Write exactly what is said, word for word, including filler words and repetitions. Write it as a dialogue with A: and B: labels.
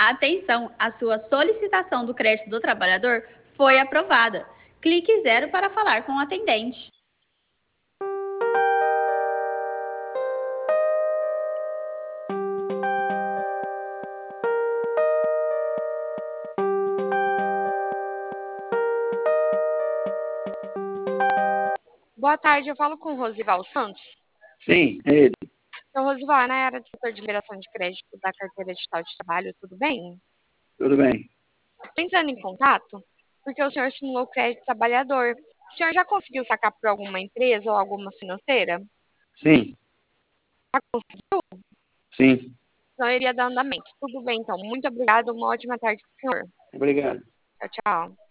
A: Atenção, a sua solicitação do crédito do trabalhador foi aprovada. Clique zero para falar com o atendente.
B: Boa tarde, eu falo com o Rosival Santos.
C: Sim, é ele.
B: Então, Rosival, é na área do setor de liberação de crédito da carteira digital de trabalho, tudo bem?
C: Tudo bem.
B: Estou entrando em contato porque o senhor simulou crédito trabalhador. O senhor já conseguiu sacar por alguma empresa ou alguma financeira?
C: Sim,
B: Já conseguiu?
C: sim.
B: Então, eu iria dar andamento. Tudo bem, então. Muito obrigada. Uma ótima tarde para o senhor.
C: Obrigado.
B: Tchau, tchau.